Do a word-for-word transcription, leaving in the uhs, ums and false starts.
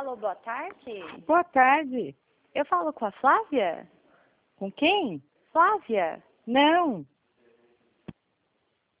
Alô, boa tarde. Boa tarde. Eu falo com a Flávia? Com quem? Flávia? Não.